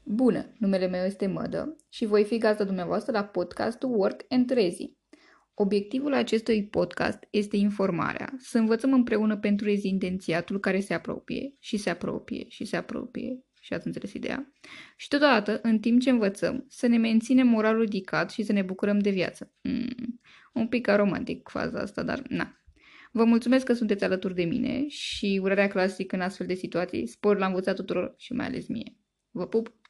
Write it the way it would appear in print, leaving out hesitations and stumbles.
Bună, numele meu este Mădă și voi fi gazda dumneavoastră la podcastul Work and Rezi. Obiectivul acestui podcast este informarea, să învățăm împreună pentru rezidențiatul care se apropie și se apropie și se apropie, și ați înțeles ideea, și totodată, în timp ce învățăm, să ne menținem moralul ridicat și să ne bucurăm de viață. Un pic aromantic faza asta, dar na. Vă mulțumesc că sunteți alături de mine și urarea clasică în astfel de situații. Spor la învățat tuturor și mai ales mie. Vă pup!